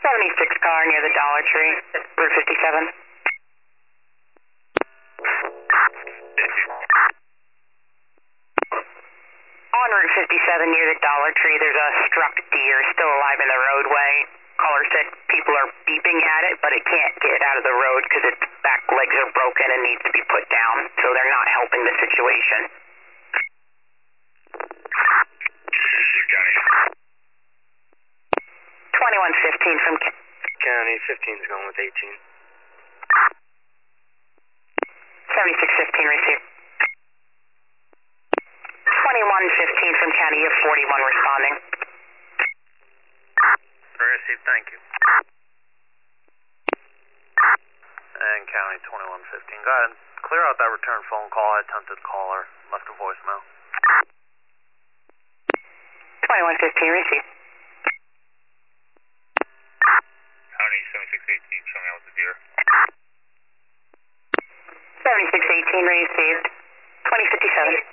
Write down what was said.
76 car near the Dollar Tree, Route 57. On Route 57 near the Dollar Tree, there's a struck deer still alive in the roadway. Caller said people are beeping at it, but it can't get out of the road because its back legs are broken and needs to be put down, so they're not helping the situation. 2115 from County 15 is going with 18. 7615 received. 2115 from County, you have 41 responding. Received, thank you. And County 2115, go ahead. Clear out that return phone call. I attempted to call her, left a voicemail. 2115 received. County 7618, show me out with the deer. 7618 received. 2057.